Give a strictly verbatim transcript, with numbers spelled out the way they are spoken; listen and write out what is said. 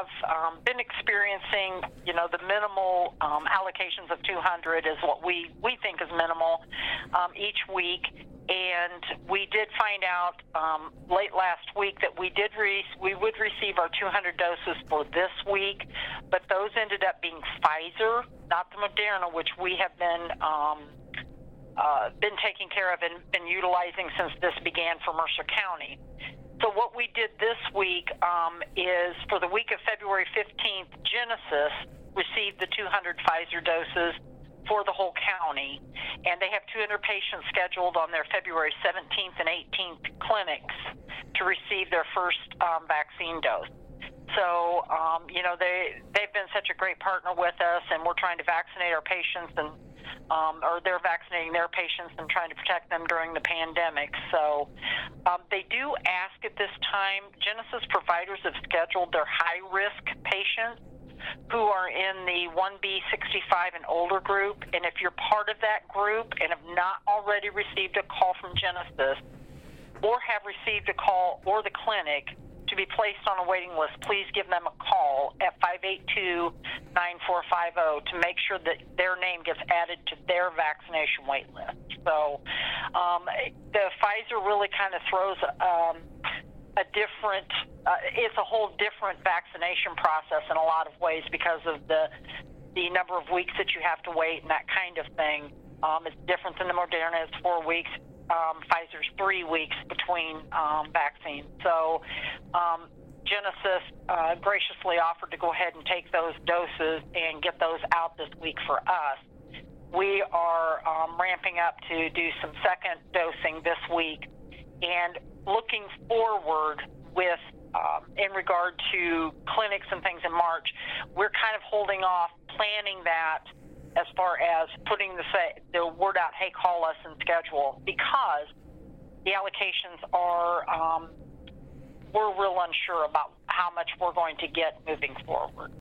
have um, been experiencing, you know, the minimal um, allocations of two hundred is what we, we think is minimal um, each week. And we did find out um, late last week that we did re- we would receive our two hundred doses for this week, but those ended up being Pfizer, not the Moderna, which we have been um, uh, been taking care of and been utilizing since this began for Mercer County. So what we did this week um, is for the week of February fifteenth, Genesis received the two hundred Pfizer doses for the whole county, and they have two hundred patients scheduled on their February seventeenth and eighteenth clinics to receive their first um, vaccine dose. So, um, you know, they, they've been such a great partner with us, and we're trying to vaccinate our patients, and um, or they're vaccinating their patients and trying to protect them during the pandemic. So um, they do ask at this time, Genesis providers have scheduled their high-risk patients who are in the one B sixty-five and older group, and if you're part of that group and have not already received a call from Genesis or have received a call or the clinic to be placed on a waiting list, please give them a call at five eight two, nine four five zero to make sure that their name gets added to their vaccination wait list. So um, the Pfizer really kind of throws um, a different, uh, it's a whole different vaccination process in a lot of ways because of the the number of weeks that you have to wait and that kind of thing. Um, it's different than the Moderna. It's four weeks. Um, Pfizer's three weeks between um, vaccines. So um, Genesis uh, graciously offered to go ahead and take those doses and get those out this week for us. We are um, ramping up to do some second dosing this week, and looking forward with um, in regard to clinics and things in March, we're kind of holding off planning that as far as putting the, say, the word out, hey, call us and schedule, because the allocations are, um, we're real unsure about how much we're going to get moving forward.